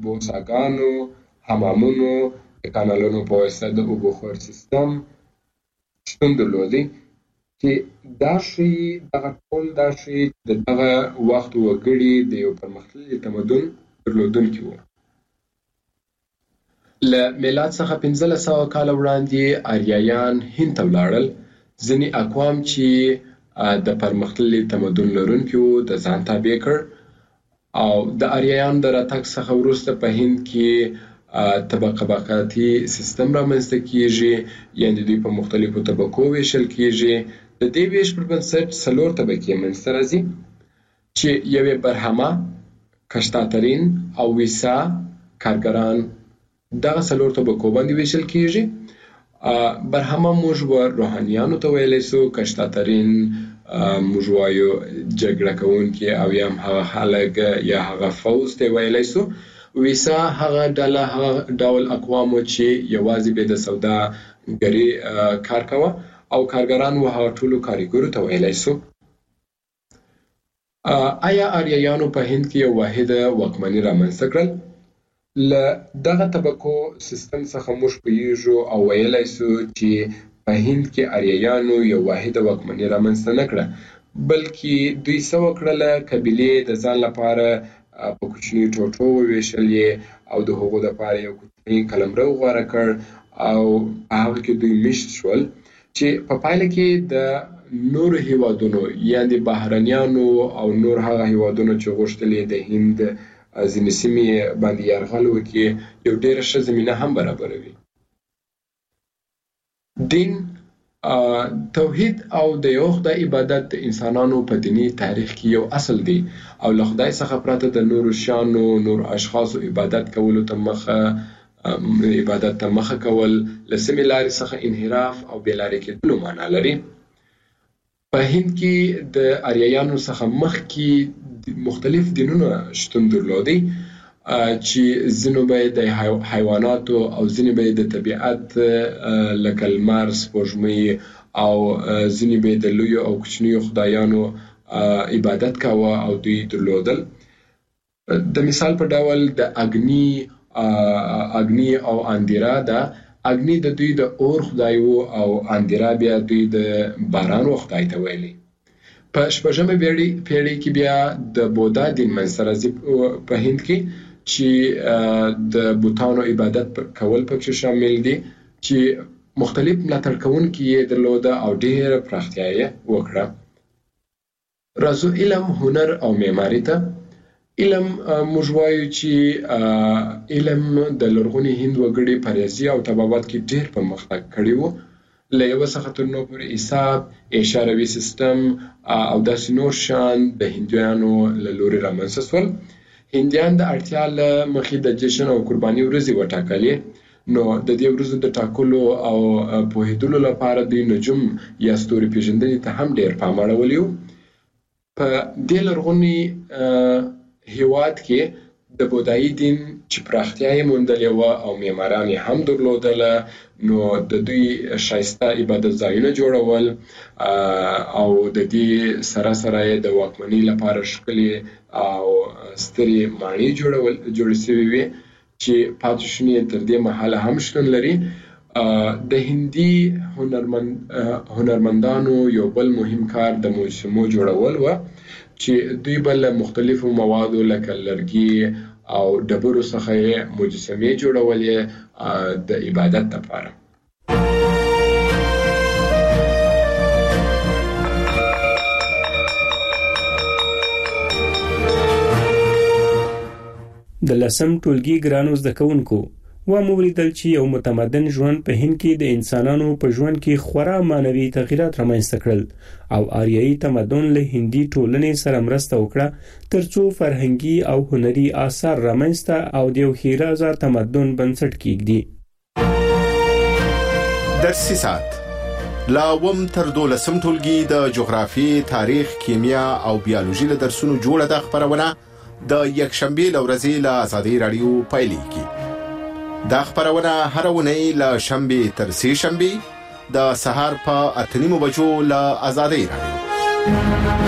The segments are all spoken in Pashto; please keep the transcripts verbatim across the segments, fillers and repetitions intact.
بوساګانو، حمامونو، د کانالونو په واسطه د اوبو خور سیستم شتون درلودی چې دا شی دغه ټول دا شی د دغه وخت وګړي د یو پرمختللي تمدن درلودونکي وو. له میلاد څخه پنځلس سوه کاله وړاندې آریایان هند ته ولاړل. ځینې اقوام چې د پرمختللي تمدن لرونکي وو د ځان تابع کړ او د آریایانو د راتګ څخه وروسته په هند کې طبقه بقاتي سیستم رامنځته کیږي، یعنې دوی په مختلفو طبقو ویشل کیږي. د دې ویش پر بنسټ څلور طبقې منځته راځي چې یوې برهمه، کشتاترین او ویسا کارګران دغه څلور طبقو باندې ویشل کیږي. برهمه موږ روحانیانو ته ویلی سو، کشتاترین موږ وایو جګړه کوونکي او یا هم هغه خلک یا هغه فوز ته ویلی سو. ویسا هغه ډله هغه ډول اقوامو چې یوازې به د سوداګري کار کوه او کارګران و هغه ټولو کاریګرو ته ویلی سو. آیا آریایانو په هند کې یو واحده واکمني رامنځته کړل؟ له دغه طبقو سیستم څخه موږ پوهیږو او ویلی سو چې په هند کې آریایانو یو واحده واکمني رامنځته نه کړه، بلکې دوی څه وکړله، قبیلې د ځان لپاره په کوچنیو ټوټو وویشلې او د هغو دپاره یو کوچنی قلمرو غوره کړ او په هغه کې دوی میشت شول چې په پایله کې د نورو هیوادونو یعنې بهرنیانو او نور هغه هیوادونو چې غوښتلې د هند ځینې سیمې باندې یرغل وکړي یو ډېره ښه زمینه هم برابروي. دین، توحید او د یو خدای عبادت د انسانانو په دینی تاریخ کې یو اصل دی او له خدای څخه پرته د نورو شیانو، نور اشخاصو عبادت کولو ته مخه عبادت ته مخه کول له سمې لارې څخه انحراف او بې لارې کېدلو معنا لري. په هند کې د آریایانو څخه مخکې مختلف دینونه شتون درلودی چې ځینو به د حیواناتو او ځینې به د طبیعت لکه لمر، سپوږمۍ او ځینې به د لویو او کوچنیو خدایانو عبادت کاوه او دوی درلودل. د مثال په ډول د اګني اګني او اندیرا ده. اګني د دوی د اور خدای وو او اندیرا بیا دوی د باران و خدای ته ویلي. په شپږمه پیړۍ کې بیا د بودا دین منځته راځي په هند کې چې د بوتانو عبادت کول پکې شامل دي چې مختلف ملاتړ کوونکي یې درلوده او ډېره پراختیا یې وکړه. راځو علم، هنر او معماري ته. علم موږ وایو چې علم د لرغوني هند وګړي په ریاضي او طبابت کې ډېر پرمختګ کړی و. له یوه څخه تر نورو پورې حساب، اشاروي سیستم او داسې نور شیان د هندیانو له لورې رامنځته سول. هندیان د اړتیا له مخې د جشن او قرباني ورځې وټاکلې، نو د دې ورځو د ټاکلو او پوهېدلو لپاره دوی نجوم یا ستوري پېژندنې ته هم ډېر پام اړولی و. په دې لرغوني هیواد کې د بودایي دین چې پراختیا یې موندلې وه او معماران یې هم درلودله، نو د دوی ښایسته عبادت ځایونه جوړول او د دې سره سره یې د واکمنۍ لپاره ښکلې او سترې ماڼۍ جوړول جوړې سوې وې چې پاتې شونې تر دې مهاله هم شتون لري. د هندي هنرمند هنرمندانو یو بل مهم کار د مجسمو جوړول و چې دوی به له مختلفو موادو لکه لرګي او ډبرو څخه یې مجسمې جوړولې د عبادت لپاره. د لسم ټولګي ګرانو زده کوونکو، ومو ولیدل چې یو متمدن ژوند په هند کې د انسانانو په ژوند کې خورا معنوي تغییرات رامنځته کړل او آریایي تمدن له هندي ټولنې سره مرسته وکړه ترڅو فرهنګي او هنري آثار رامنځته او د یو ښېرازه تمدن بنسټ کېږدي. درسي ساعت لا اووم تر دولسم ټولګي د جغرافیې، تاریخ، کیمیا او بیولوژي له درسونو جوړه ده خپرونه د یکشنبې له ورځې له ازادۍ راډیو پیلېږي. دا خپرونه هر اونۍ له شنبې تر سې شنبې د سهار په اته نیمو بجو له ازادۍ راډیو.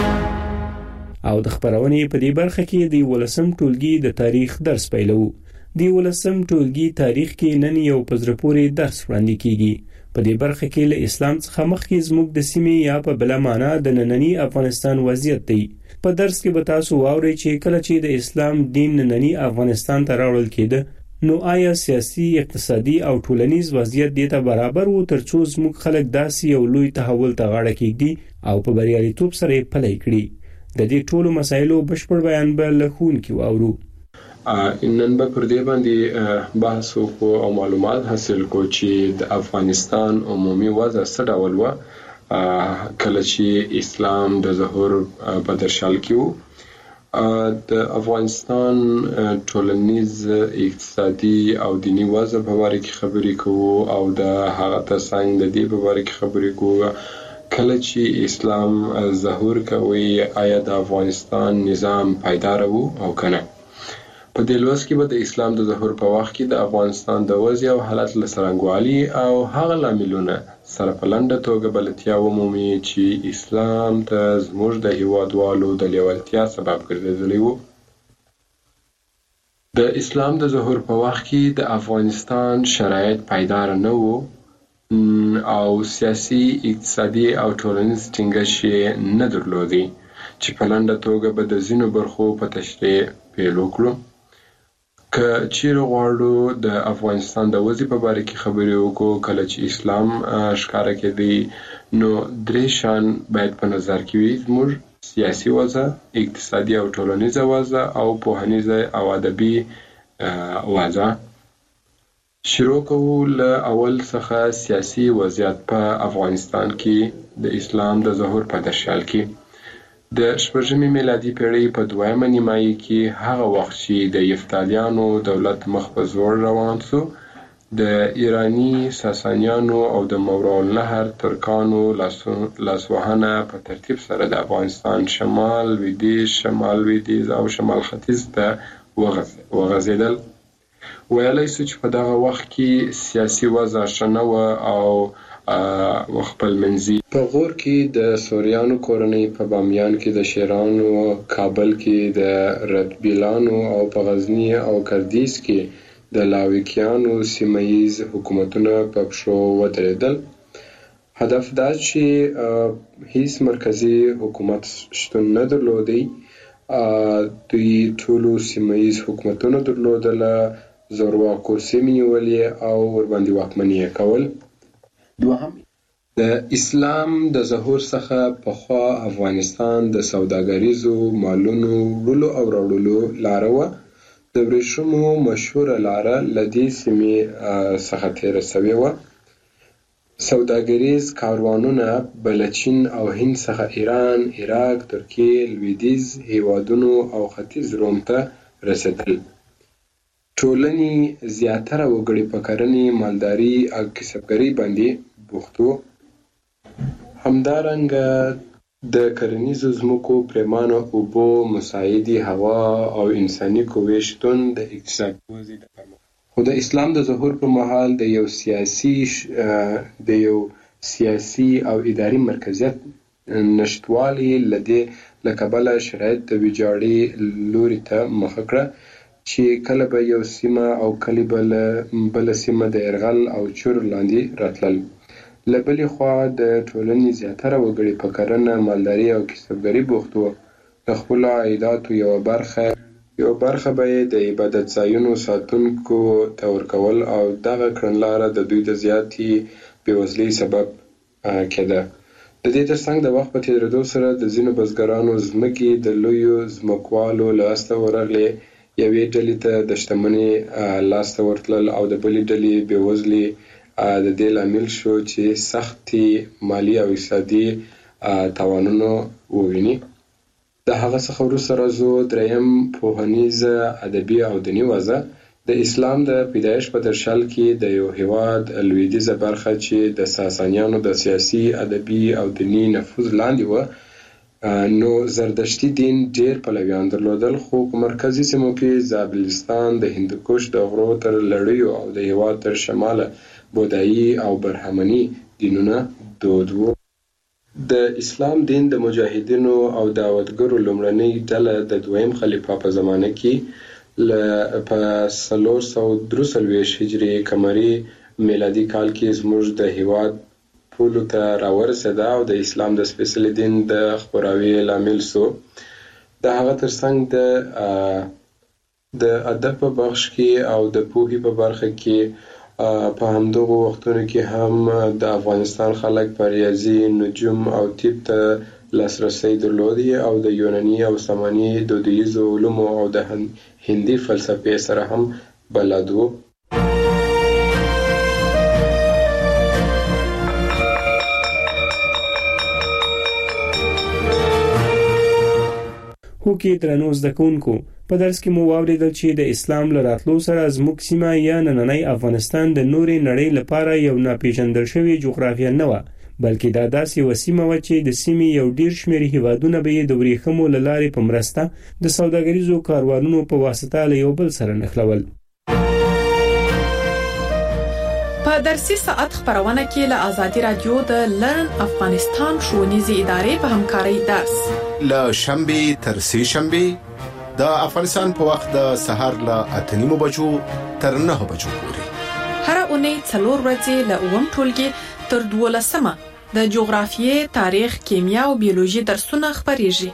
او د خپرونې په دې برخه کې د ولسم ټولګي د تاریخ درس پیلو. د یولسم ټولګي تاریخ کې نن یو په زړه پورې درس وړاندې کیږي. په دې برخه کې له اسلام څخه مخکې زموږ د سیمې یا په بله معنا د ننني افغانستان وضعیت دی. په درس کې به تاسو واورئ چې کله چې د اسلام دین ننني افغانستان ته راوړل کېده نو آیا سیاسي، اقتصادي او ټولنیز وضعیت دې ته برابر و ترڅو زموږ خلک داسې یو لوی تحول ته غاړه کېږدي او په بریالیتوب سره یې پلی کړي؟ د دې ټولو مسایلو بشپړ بیان به له ښوونکي واورو. نن به پر دې باندې بحث وکړو او معلومات حاصل کړو چې د افغانستان عمومي وضع څه ډول وه کله چې اسلام د ظهور په درشل کې و. د افغانستان ټولنیز، اقتصادي او دینی وضع په باره کې خبرې کوو او د هغه ترڅنګ د دې په باره کې خبرې کوو کله چې اسلام ظهور کوي آیا د افغانستان نظام پایدار و او کنه. په دې لوست کې به د اسلام د ظهور په وخت کې د افغانستان د وضع او حالت له څرنګوالي او هغه لاملونه سره په لنډه توګه بلدتیا ومومي چې اسلام ته زموږ د هیوادوالو د لیوالتیا سبب ګرځېدلی و. د اسلام د ظهور په وخت کې د افغانستان شرایط پایدار نه وو او سیاسي، اقتصادي او ټولنیز ټینګښت یې نه درلودی چې په لنډه توګه به د ځینو برخو په تشریح پیل وکړو. که چیرې غواړو د افغانستان د وضع په باره کې خبرې وکړو کله چې اسلام ښکاره کېدی نو درې شیان باید په نظر کې وي: زموږ سیاسي وضع، اقتصادي او ټولنیزه وضع او پوهنیزه او ادبي وضع. شروع کوو له اول څخه سیاسي وضعیت په افغانستان کې د اسلام د ظهور په درشل کې. د شپږمې میلادي پیړۍ په دویمه نیمایي کې هغه وخت چې د یفتالیانو دولت مخ په زوړ روان سو د ایرانی ساسانیانو او د ماوراءالنهر ترکانو لاسوهنه په ترتیب سره د افغانستان شمال، لویدیځ، شمال لویدیځ او شمال ختیځ ته وغځېدل. ویلی سو چې په دغه وخت کې سیاسي وضع ښه نه وه او خپلمنځي. په غور کې د سوریانو کورنۍ، په بامیان کې د شیرانو، کابل کې د رتبیلانو او په غزني او کردیز کې د لاویکیانو سیمهییز حکومتونه په پښو ودرېدل. هدف دا چې هیڅ مرکزي حکومت شتون نه درلودی. دوی ټولو سیمهییز حکومتونه درلودله، زورواکو سیمې نیولې او ورباندې واکمني یې کول. دوهم، د اسلام د ظهور څخه پخوا افغانستان د سوداګریزو مالونو وړلو او راوړلو لاره وه. د ورېښمو مشهوره لاره له دې سیمې څخه تېره سوې وه. سوداګریز کاروانونه به له چین او هند څخه ایران، عراق، ترکیې، لویدیځ هیوادونو او ختیځ روم ته رسېدل. ټولنې زیاتره وګړي په کرنې، مالداري او کسبګرۍ باندې بوخت وو. همدارنګه د کرنیزو ځمکو، پرېمانه اوبو، مساعدې هوا او انساني قوې شتون د اقتصادي وضعې د پرمختګ. خو د اسلام د ظهور پر مهال د یو سیاسي د یو سیاسي او اداري مرکزیت نشتوالي له دې له کبله شرایط د ویجاړۍ لوري ته مخه کړه چې کله به یو سیمه او کله به بله سیمه د یرغل او چور لاندې راتلل. له بلې خوا د ټولنې زیاتره وګړي په کرنه، مالداري او کسبګرۍ بوخت وو. د خپلو عایداتو یوه برخه یوه برخه به یې د عبادت ځایونو ساتونکو ته ورکول او دغه کړنلاره د دوی د زیاتې بېوزلۍ سبب کېده. د دې ترڅنګ د وخت په تېرېدو سره د ځینو بزګرانو ځمکې د لویو ځمکوالو لاسته ورغلې. یوې ډلې ته د شتمنۍ لاسته ورتلل او د بلې ډلې بېوزلي د دې لامل شو چې سختې مالي او اقتصادي تاوانونه وویني. د هغه څخه وروسته راځو دریم، پوهنیزه، ادبي او دیني وضع. د اسلام د پیدایښت په درشل کې د یو هیواد لویدیځه برخه چې د ساسانیانو د سیاسي، ادبي او دیني نفوذ لاندې وه نو زردشتي دین ډیر پلویان درلودل، خو په مرکزي سیمو کې زابلستان، د هندوکش د غرو تر لړیو او د هیواد تر شماله بودایي او برهمني دینونه دود وو. د اسلام دین د مجاهدینو او دعوتګرو لومړنۍ ډله د دویم خلیفه په زمانه کې ل په څلور سوه درې څلوېښت هجري قمري میلادي کال کې زموږ د هیواد پولو ته راورسېده او د اسلام د سپېڅلي دین د خپراوي لامل سو. د هغه ترڅنګ د د ادب په بخش کې او د پوهې په برخه کې په همدغو وختونو کې هم د افغانستان خلک په ریاضي، نجوم او طب ته لاسرسی درلودی او د یوناني او ساماني دودیزو علومو او د هندي فلسفې سره هم بلد وو. هو کې درنو زده کوونکو په درس کې مو واوریدل چې د اسلام له راتلو سره زموږ سیمه یا نننی افغانستان د نورې نړۍ لپاره یو ناپېژندل شوی جغرافیه نه وه، بلکې دا داسې یوه سیمه وه چې د سیمې یو ډېر شمېر هیوادونه به یې د ورېښمو له لارې په مرسته د سوداګریزو کاروانونو په واسطه له یو بل سره نښلول. په درسي ساعت خبرونه کې له آزادي رادیو د لرن افغانستان ښوونیزې ادارې په همکارۍ درس له شنبې تر سې شنبې د افغانستان په وخت د سهار له اته نیمو بجو تر نهه بجو پورې هر اونۍ څلور ورځې له اووم ټولګي تر دولسمه د جغرافیې، تاریخ، کیمیا او بیولوژي درسونه خبرېږي.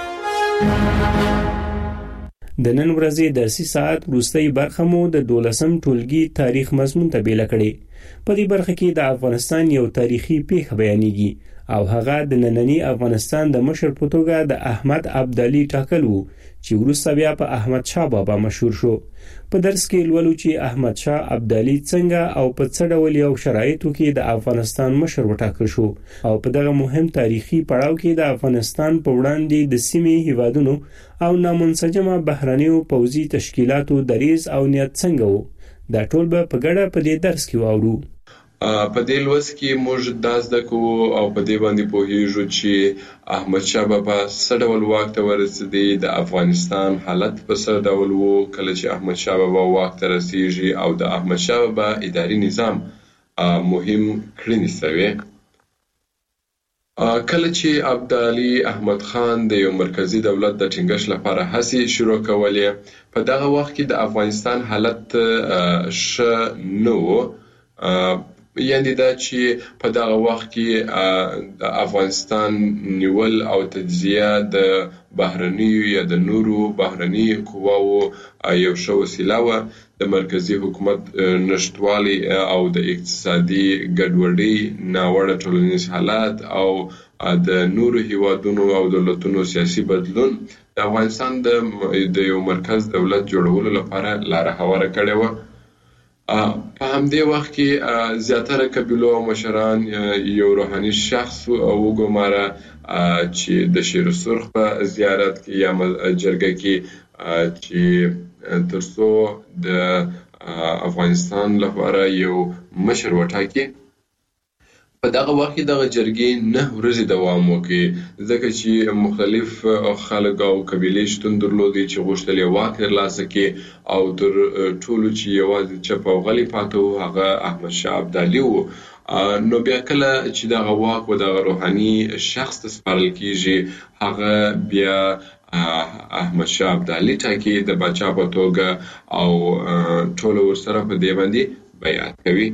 د نن ورځې درسي ساعت وروستۍ برخه مو د دولسم ټولګي تاریخ مضمون ته بیله کړې. په دې برخه کې د افغانستان یو تاریخي پیښه بیانېږي او هغه د نننی افغانستان د مشر په توګه د احمد ابدالي ټاکل وو چې وروسته بیا په احمد شاه بابا مشهور شو. په درس کې لولو چې احمد شاه ابدالي څنګه او په څه ډول یو شرایطو کې د افغانستان مشر وټاکل شو او په دغه مهم تاریخي پړاو کې د افغانستان په وړاندې د سیمې هیوادونو او نامنسجمه بهرنیو پوځي تشکیلاتو دریځ او نیت څنګه وو. دا ټول به په ګډه په دې درس کې واورو. په دې لوست کې موږ دا زده کوو او په دې باندې پوهیږو چې احمد شاه بابا څه ډول واک ته ورسېدی، د افغانستان حالت په څه ډول وو کله چې احمد شاه بابا واک ته رسیږي او د احمد شاه بابا اداري نظام مهم کړنې سوې. کله چې ابدالي احمد خان د یو مرکزی دولت د ټینګښت لپاره هڅې شروع کولې، په دغه وخت کې د افغانستان حالت ښه نه و. یعنی دا چې په دغه وخت کې د افغانستان نیول او تجزیه د بهرنیو یا د نورو بهرني قواو یو ښه وسیله وه. د مرکزی حکومت نشتوالی او د اقتصادي ګډوډۍ، ناوړه ټولنیز حالات او د نورو هیوادونو او دولتونو سیاسي بدلون د افغانستان د یو مرکز دولت جوړولو لپاره لاره هواره کړې وه. په همدې وخت کې زیاتره قبیلو او مشران یو روحاني شخص وګماره چې د شیر سرخ په زیارت کې یا جرګه کې چې ترڅو د افغانستان لپاره یو مشر وټاکي. په دغه وخت کې دغه جرګې نه ورځې دوام وکړي ځکه چې مختلف خلک او قبیلې شتون درلودي چې غوښتل یې واک ترلاسه کړي او تر ټولو چې یوازې چپ او غلی پاته و هغه احمد شاه ابدالي و. نو بیا کله چې دغه واک و دغه روحاني شخص ته سپارل کیږي هغه بیا احمد شاه ابدالي ټاکي د پاچا په توګه او ټول ورسره په دې باندې بیعت کوي.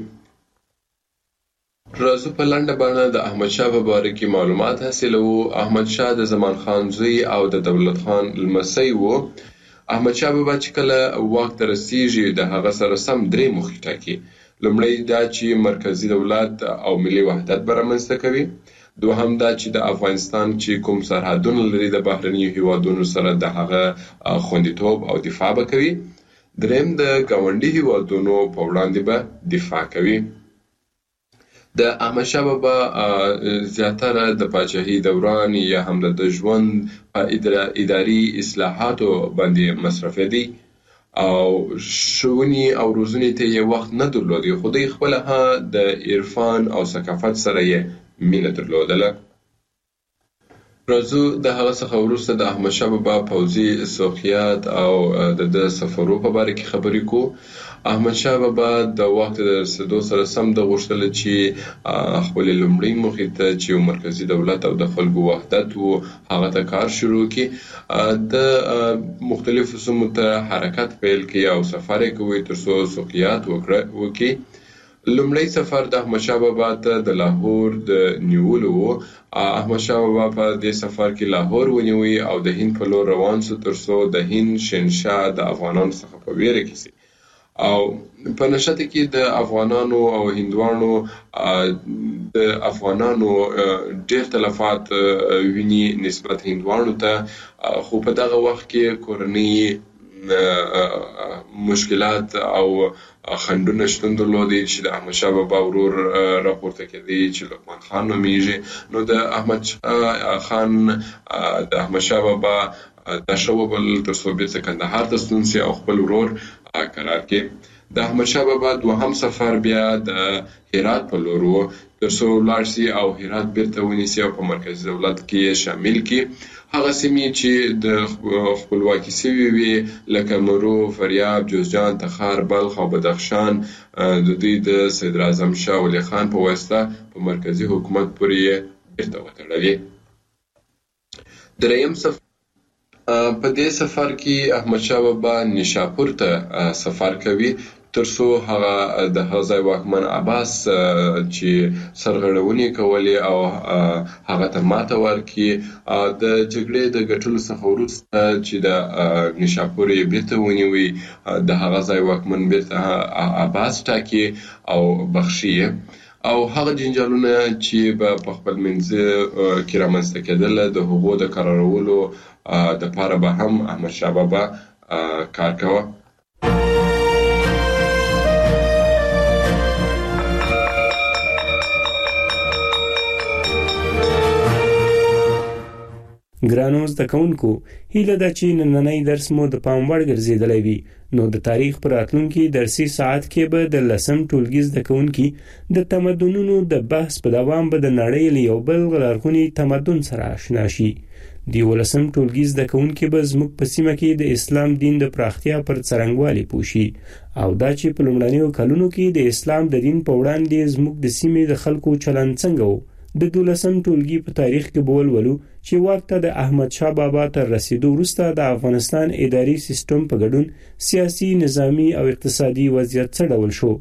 راځو په لنډه بڼه د احمد شاه په باره کې معلومات حاصلوو. احمد شاه د زمان خان زوی او د دولت خان لمسی و. احمد شاه بابا چې کله واک ته رسیږي د هغه سره سم درې موخې ټاکي. لومړی دا چې مرکزی دولت او ملي وحدت به رامنځته کوي. دوهم دا چې د افغانستان چې کوم سرحدونه لري د بهرنیو هیوادونو سره د هغه خوندیتوب او دفاع به کوي. دریم د ګاونډي هیوادونو په وړاندې به دفاع کوي. د احمد شاه بابا زیاتره د پاچاهۍ دوران یا هم د ژوند په اداري اصلاحاتو باندې مصرفېدی او ښوونې او روزنې ته یې وخت نه درلودی، خو دوی خپله د عرفان او ثقافت سره یې مینه درلودله. راځو د هغه څخه وروسته د احمدشاه بابا پوځي سوقیات او د د سفرو په اړه کې خبرې کوو. احمدشاه بابا د واک ته رسیدو سره سم د غوښتل چې خپل لومړی موخې ته چې مرکزی دولت او د خلکو وحدت وو هغه ته کار شروع کړي. د مختلفو سیمو ته حرکت پیل کړي او سفر یې کوي ترڅو سوقیات وکړي. لومړی سفر د احمدشاه بابا ته د لاهور د نیولو وو. احمدشاه بابا په دې سفر کې لاهور ونیوي او د هند په لور روان شو ترڅو د هند شهنشاه د افغانانو څخه په ویره کې شي. او په نشته کې د افغانانو او هندوانو د افغانانو ډېر تلفات ویني نسبت هندوانو ته، خو په دغه وخت کې کورنۍ مشکلات او خنډونه شتون درلودي چې د احمدشاه بابا ورور راپورته کېدی چې لقمان خان نومیږي. نو د احمد خان د احمدشاه بابا د شوبل ترڅو بیرته کندهار ته ستون سي او خپل ورور قرار کړي. د احمدشاه بابا دوهم سفر بیا د هرات په لور و ترڅو ولاړ سي او هرات بیرته ونیسي او په مرکزي دولت کې شامل کړي. هغه سیمې چې د خپلواکي سوي وي لکه مرو، فاریاب، جوزجان، تخار، بلخ او بدخشان د دوی د صدر اعظم شاه ولي خان په واسطه په مرکزي حکومت پورې بیرته وتړلې. دریم سفر په دې سفر کې احمدشاه بابا نشاپور ته سفر کوي ترڅو هغه د هغه واکمن عباس چې سرغړونې کولې او هغه ته ماته ورکړي د جګړې د ګټلو څخه وروسته چې د نشاپور یې بیرته ونیوي د هغه ځای واکمن بیرته عباس ټاکي او بخښي او هغه جنجالونه چې په خپل منځ کې رامنځته کېدل د هغو د قرارولو د پاره به هم احمدشاه بابا کار کاوه. ګرانو زده کوونکو، هیله ده چې نننی درس مو د پام وړ ګرځېدلی وي. نو د تاریخ په راتلونکي درسي ساعت کې به د لسم ټولګي زده کوونکي د تمدنونو د بحث په دوام به د نړۍ له یو بل لرغوني تمدن سره آشنا شي. د یولسم ټولګي زده کوونکي به زموږ په سیمه کې د اسلام دین د پراختیا پر څرنګوالي پوه شي او دا چې په لومړنیو کلونو کې د اسلام د دین په وړاندې زموږ د سیمې د خلکو چلند څنګه و. د دولسم ټولګي په تاریخ کې به ولولو چې واک ته د احمدشاه بابا تر رسیدو وروسته د افغانستان اداري سیستم په ګډون سیاسي، نظامي او اقتصادي وضعیت څه ډول شو.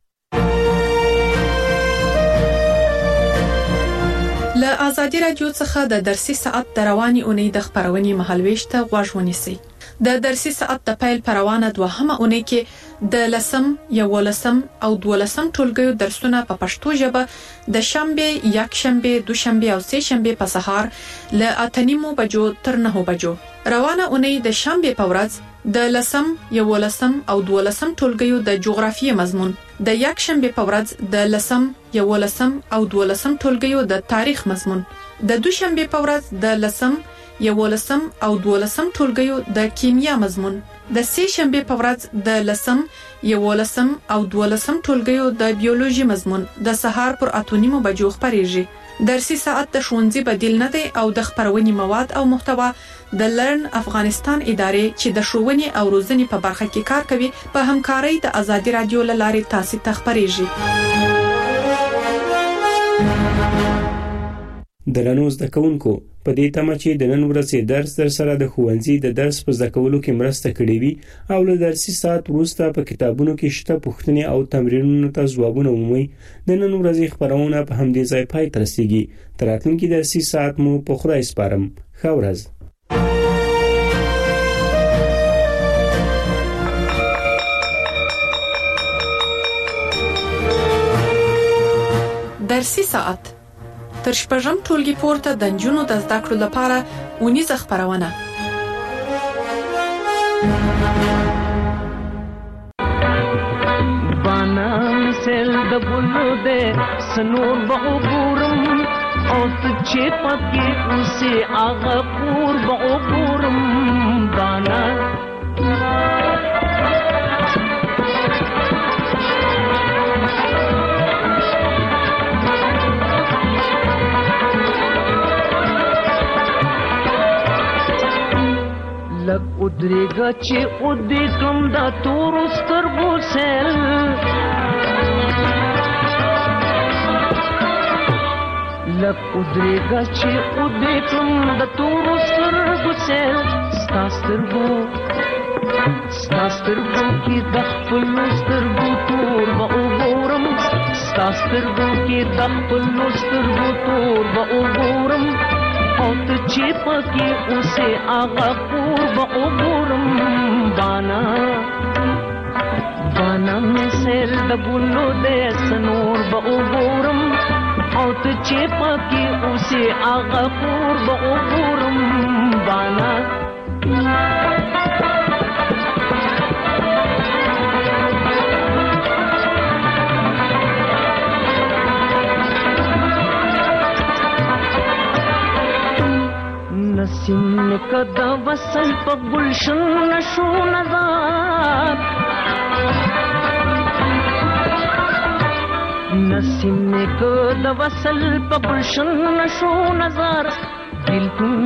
له ازادي راډیو څخه د درسي ساعت د رواني اونۍ د خبرونې مهالويش ته غوږ ونیسئ. د درسي ساعت د پیل پروانه دوهمه اونۍ کې د لسم، یولسم او دولسم ټولګیو درسونه په پښتو ژبه د شنبه، یکشنبه، دوشنبه او سه شنبه په سهار له اته نیمو بجو تر نهو بجو. روانه اونۍ د شنبه په ورځ د لسم، یولسم او دولسم ټولګیو د جغرافیې مضمون، د یکشنبه په ورځ د لسم، یولسم او دولسم ټولګیو د تاریخ مضمون، د دوشنبه په ورځ د لسم، یولسم او دولسم ټولګیو د کیمیا مضمون، د سه شنبه په ورځ د لسم، یولسم او دولسم ټولګیو د بیولوژي مضمون د سهار پر اته نیمو بجو خبرېږي. درسي ساعت د ښوونځي بدیل نه دی او د خبرونې مواد او محتوا د لرن افغانستان ادارې چې د ښوونې او روزنې په برخه کې کار کوي په همکارۍ د ازادي راډیو له لارې تاسو ته خبرېږي. درنو زده کوونکو، په دې تمه چې د نن ورځې درس در سره د ښوونځي د درس په زده کولو کې مرسته کړې وي او له درسي ساعت وروسته په کتابونو کې شته پوښتنې او تمرینونو ته ځوابونه ومومئ. د نن ورځې خبرونه په همدې ځای پای ته رسیږي. تر راتلونکي درسي ساعت مو په خدای سپارم. ښه ورځ. درسي ساعت تر شپږم ټولګي پورته د نجونو د زده کړو لپاره اونیزه خبرونه. بانم سل د بلو ده سنور بعبورم او چې پکې اوسه هغه پور بعبورم بانا ودرېږه چې ودې کړم د تورو سترګو سیل لږ ودرېږه چې ودې کړم د تورو سترګو سیل ستا سترګو ستا سترګو کې د خپلو سترګو تور به وګورم ستا سترګو کې د خپلو سترګو تور به وګورم او ته چې پکې اوسې هغه کور به وګورم بانا بانا مې سیل د ګلو دی څه نور به وګورم او ته چې پکې اوسې هغه کور به وګورم بانا نسیم میں کدا وصل پا گلشن نشو نظار نسیم میں کدا وصل پا گلشن نشو نظار دلتون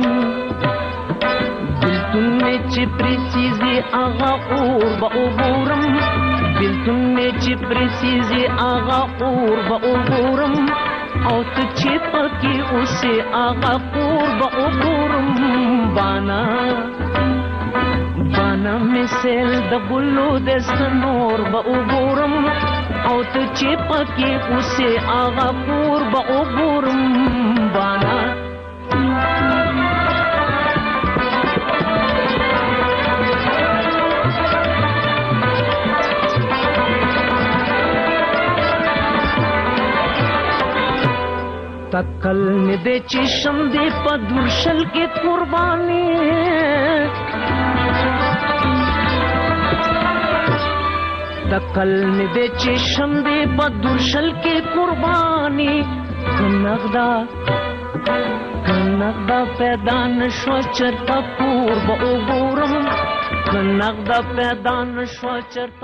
دلتون میں چپری سیزی آغا اور با اوگورم دلتون میں چپری سیزی آغا اور با اوگورم او ته چې پکې اوسې هغه کور به وګورم بانا بانا مې سیل د ګلو د څه نور به وګورم او ته چې پکې اوسې هغه کور به وګورم بانا تکل میں دے چشم دے پدرشل کی قربانی تکل میں دے چشم دے پدرشل کی قربانی کنغدا کنغدا پیدا نشو چرتا پور با اوگورم کنغدا پیدا نشو چرتا